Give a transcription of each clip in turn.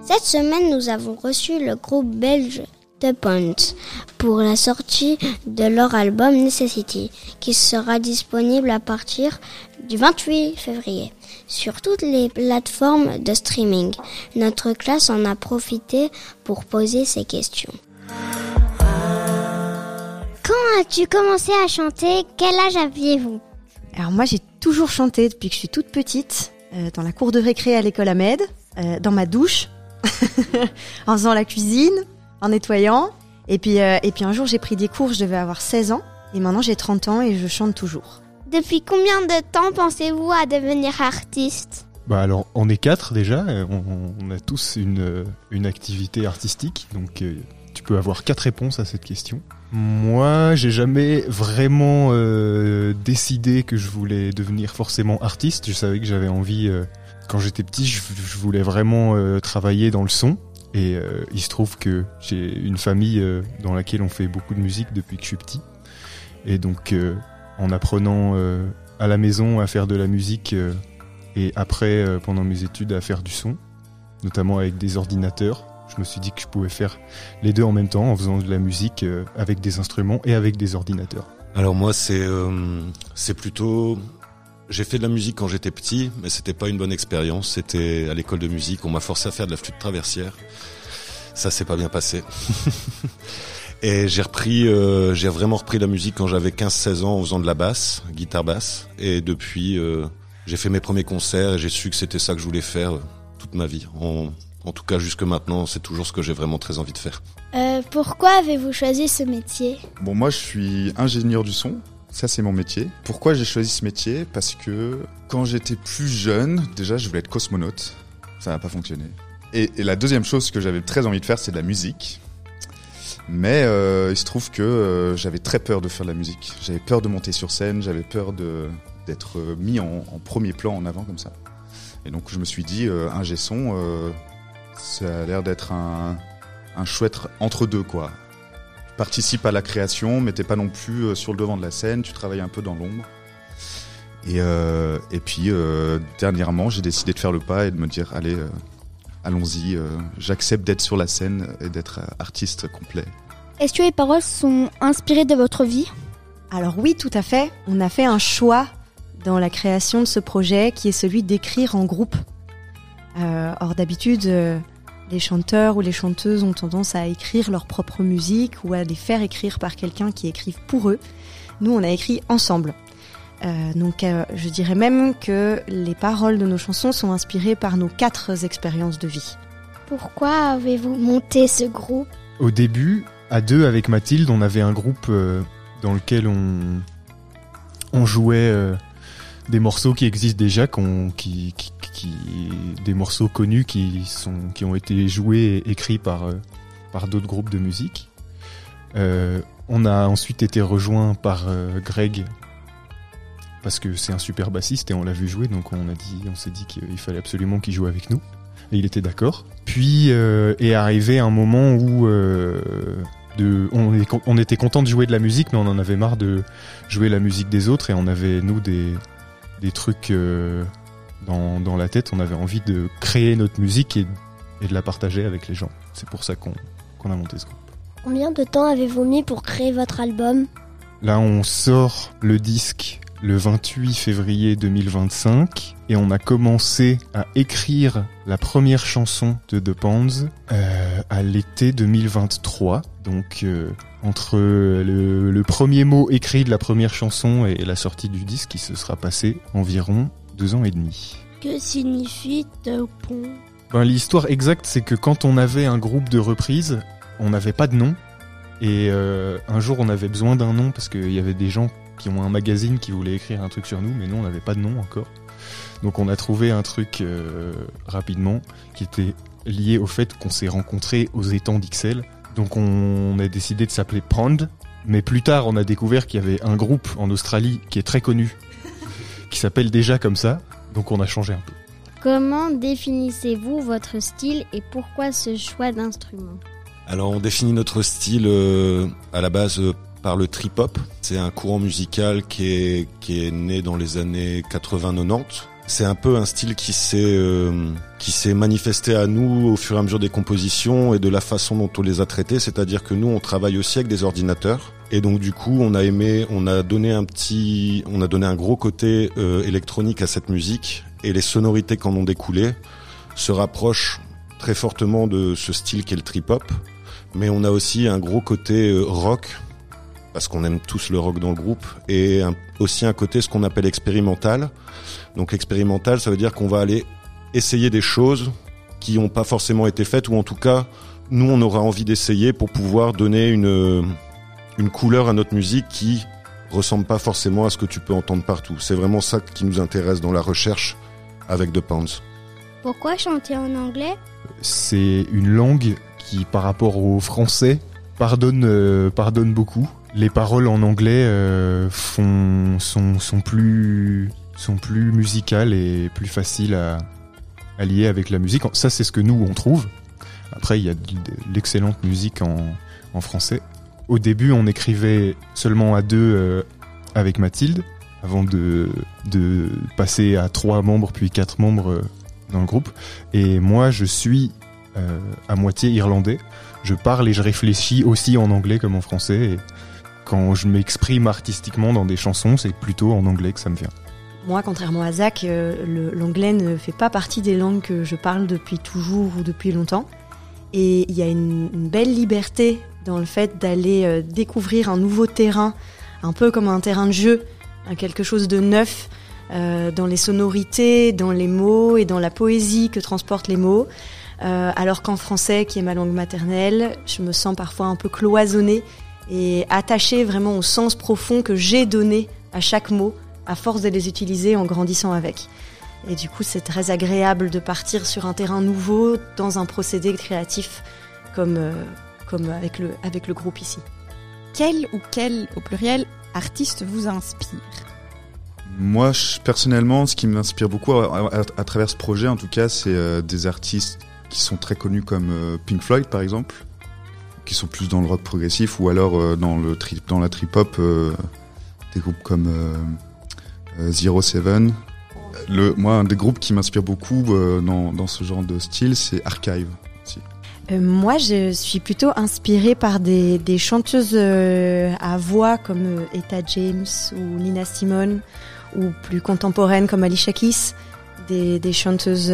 Cette semaine, nous avons reçu le groupe belge The Ponds pour la sortie de leur album Necessity, qui sera disponible à partir du 28 février sur toutes les plateformes de streaming. Notre classe en a profité pour poser ces questions. Quand as-tu commencé à chanter? Quel âge aviez-vous? Alors moi j'ai toujours chanté depuis que je suis toute petite, dans la cour de récré à l'école Ahmed, dans ma douche, en faisant la cuisine, en nettoyant. Et puis un jour j'ai pris des cours, je devais avoir 16 ans, et maintenant j'ai 30 ans et je chante toujours. Depuis combien de temps pensez-vous à devenir artiste? Alors on est 4 déjà, on a tous une activité artistique, donc tu peux avoir 4 réponses à cette question. Moi, j'ai jamais vraiment décidé que je voulais devenir forcément artiste. Je savais que j'avais envie, quand j'étais petit, je voulais vraiment travailler dans le son. Et il se trouve que j'ai une famille dans laquelle on fait beaucoup de musique depuis que je suis petit. Et donc, en apprenant à la maison à faire de la musique et après, pendant mes études, à faire du son, notamment avec des ordinateurs, je me suis dit que je pouvais faire les deux en même temps en faisant de la musique avec des instruments et avec des ordinateurs. Alors moi, c'est plutôt... J'ai fait de la musique quand j'étais petit, mais c'était pas une bonne expérience. C'était à l'école de musique, on m'a forcé à faire de la flûte traversière. Ça s'est pas bien passé. Et j'ai vraiment repris la musique quand j'avais 15-16 ans en faisant de la basse, guitare basse. Et depuis, j'ai fait mes premiers concerts et j'ai su que c'était ça que je voulais faire toute ma vie. En tout cas, jusque maintenant, c'est toujours ce que j'ai vraiment très envie de faire. Pourquoi avez-vous choisi ce métier? Bon, moi, je suis ingénieur du son. Ça, c'est mon métier. Pourquoi j'ai choisi ce métier? Parce que quand j'étais plus jeune, déjà, je voulais être cosmonaute. Ça n'a pas fonctionné. Et la deuxième chose que j'avais très envie de faire, c'est de la musique. Mais il se trouve que j'avais très peur de faire de la musique. J'avais peur de monter sur scène, j'avais peur d'être mis en premier plan, en avant, comme ça. Et donc, je me suis dit, ingé son, ça a l'air d'être un chouette entre-deux, quoi. Tu participes à la création, mais t'es pas non plus sur le devant de la scène, tu travailles un peu dans l'ombre. Et puis, dernièrement, j'ai décidé de faire le pas et de me dire, allez, allons-y, j'accepte d'être sur la scène et d'être artiste complet. Est-ce que les paroles sont inspirées de votre vie? Alors oui, tout à fait. On a fait un choix dans la création de ce projet qui est celui d'écrire en groupe. Or d'habitude, les chanteurs ou les chanteuses ont tendance à écrire leur propre musique ou à les faire écrire par quelqu'un qui écrive pour eux. Nous, on a écrit ensemble. Donc je dirais même que les paroles de nos chansons sont inspirées par nos 4 expériences de vie. Pourquoi avez-vous monté ce groupe? Au début, à 2 avec Mathilde, on avait un groupe dans lequel on jouait des morceaux qui existent déjà, des morceaux connus qui ont été joués et écrits par d'autres groupes de musique. On a ensuite été rejoint par Greg, parce que c'est un super bassiste et on l'a vu jouer, donc on s'est dit qu'il fallait absolument qu'il joue avec nous. Et il était d'accord. Puis est arrivé un moment où on était content de jouer de la musique, mais on en avait marre de jouer la musique des autres et on avait, nous, des trucs dans la tête. On avait envie de créer notre musique et de la partager avec les gens. C'est pour ça qu'on a monté ce groupe. Combien de temps avez-vous mis pour créer votre album? Là, on sort le disque le 28 février 2025 et on a commencé à écrire la première chanson de The Ponds à l'été 2023. Donc entre le premier mot écrit de la première chanson et la sortie du disque, il se sera passé environ 2 ans et demi. Que signifie The Ponds? L'histoire exacte, c'est que quand on avait un groupe de reprises, on n'avait pas de nom. Et un jour, on avait besoin d'un nom parce qu'il y avait des gens qui ont un magazine qui voulaient écrire un truc sur nous, mais nous, on n'avait pas de nom encore. Donc on a trouvé un truc rapidement qui était lié au fait qu'on s'est rencontrés aux étangs d'Ixelles. Donc on a décidé de s'appeler Pond, mais plus tard, on a découvert qu'il y avait un groupe en Australie qui est très connu, qui s'appelle déjà comme ça, donc on a changé un peu. Comment définissez-vous votre style et pourquoi ce choix d'instrument? Alors on définit notre style à la base par le trip-hop. C'est un courant musical qui est né dans les années 80-90 C'est un peu un style qui s'est manifesté à nous au fur et à mesure des compositions et de la façon dont on les a traités. C'est-à-dire que nous, on travaille aussi avec des ordinateurs. Et donc, du coup, on a donné un gros côté électronique à cette musique. Et les sonorités qui en ont découlé se rapprochent très fortement de ce style qu'est le trip-hop. Mais on a aussi un gros côté rock, parce qu'on aime tous le rock dans le groupe, et aussi un côté ce qu'on appelle expérimental. Donc expérimental, ça veut dire qu'on va aller essayer des choses qui n'ont pas forcément été faites, ou en tout cas, nous on aura envie d'essayer pour pouvoir donner une couleur à notre musique qui ressemble pas forcément à ce que tu peux entendre partout. C'est vraiment ça qui nous intéresse dans la recherche avec The Pounds. Pourquoi chanter en anglais ? C'est une langue qui, par rapport au français, pardonne beaucoup. Les paroles en anglais sont plus musicales et plus faciles à lier avec la musique. Ça, c'est ce que nous on trouve. Après, il y a de l'excellente musique en français. Au début, on écrivait seulement à 2 avec Mathilde, avant de passer à 3 membres puis 4 membres dans le groupe. Et moi, je suis à moitié irlandais. Je parle et je réfléchis aussi en anglais comme en français. Et quand je m'exprime artistiquement dans des chansons, c'est plutôt en anglais que ça me vient. Moi, contrairement à Zach, l'anglais ne fait pas partie des langues que je parle depuis toujours ou depuis longtemps. Et il y a une belle liberté dans le fait d'aller découvrir un nouveau terrain, un peu comme un terrain de jeu, quelque chose de neuf, dans les sonorités, dans les mots et dans la poésie que transportent les mots. Alors qu'en français, qui est ma langue maternelle, je me sens parfois un peu cloisonnée et attachée vraiment au sens profond que j'ai donné à chaque mot, à force de les utiliser en grandissant avec. Et du coup, c'est très agréable de partir sur un terrain nouveau dans un procédé créatif comme avec le groupe ici. Quel ou quelle, au pluriel, artiste vous inspire ? Moi, personnellement, ce qui m'inspire beaucoup à travers ce projet, en tout cas, c'est des artistes qui sont très connus comme Pink Floyd, par exemple, qui sont plus dans le rock progressif, ou alors dans la trip-hop, des groupes comme Zero Seven. Moi, un des groupes qui m'inspire beaucoup dans ce genre de style, c'est Archive. Aussi. Moi, je suis plutôt inspirée par des chanteuses à voix comme Etta James ou Nina Simone, ou plus contemporaines comme Alicia Keys, des chanteuses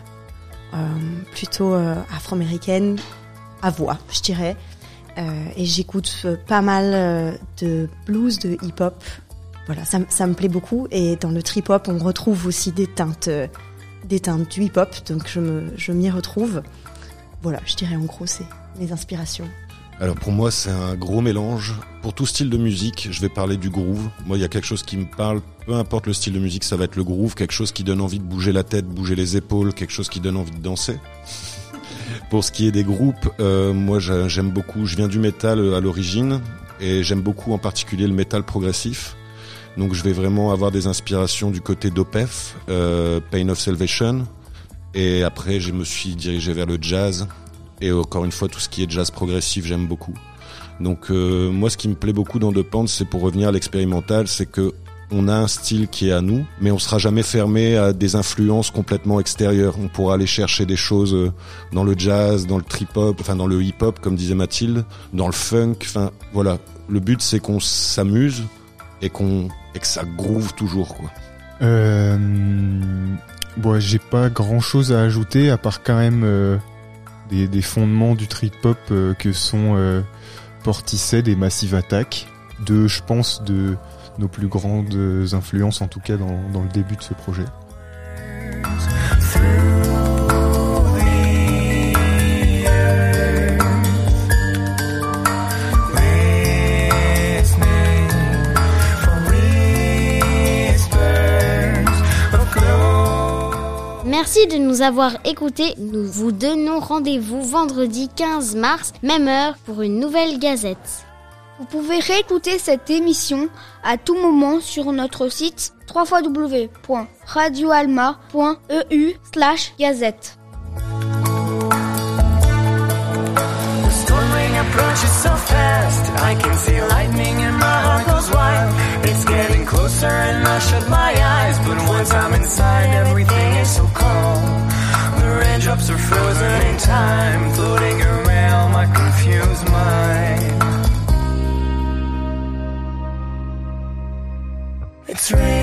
plutôt afro-américaines à voix, je dirais. Et j'écoute pas mal de blues, de hip-hop. Voilà, ça me plaît beaucoup. Et dans le trip-hop, on retrouve aussi des teintes du hip-hop, donc je m'y retrouve. Voilà, je dirais en gros, c'est mes inspirations. Alors pour moi, c'est un gros mélange. Pour tout style de musique, je vais parler du groove. Moi, il y a quelque chose qui me parle, peu importe le style de musique, ça va être le groove, quelque chose qui donne envie de bouger la tête, bouger les épaules, quelque chose qui donne envie de danser. Pour ce qui est des groupes, moi j'aime beaucoup, je viens du métal à l'origine, et j'aime beaucoup en particulier le métal progressif. Donc je vais vraiment avoir des inspirations du côté d'Opeth, Pain of Salvation, et après je me suis dirigé vers le jazz, et encore une fois tout ce qui est jazz progressif j'aime beaucoup. Donc moi ce qui me plaît beaucoup dans The Pounds, c'est pour revenir à l'expérimental, c'est que on a un style qui est à nous, mais on sera jamais fermé à des influences complètement extérieures. On pourra aller chercher des choses dans le jazz, dans le trip-hop, enfin dans le hip-hop comme disait Mathilde, dans le funk, enfin voilà. Le but c'est qu'on s'amuse et que ça groove toujours, quoi. Bon, j'ai pas grand chose à ajouter à part quand même des fondements du trip-hop que sont Portishead et Massive Attack, je pense de nos plus grandes influences en tout cas dans le début de ce projet. Merci de nous avoir écoutés. Nous vous donnons rendez-vous vendredi 15 mars, même heure, pour une nouvelle gazette. Vous pouvez réécouter cette émission à tout moment sur notre site www.radioalma.eu/gazette. It's getting closer and I shut my eyes, but when the time inside, everything is so calm. The raindrops are frozen in time, floating around my confused mind. It's raining.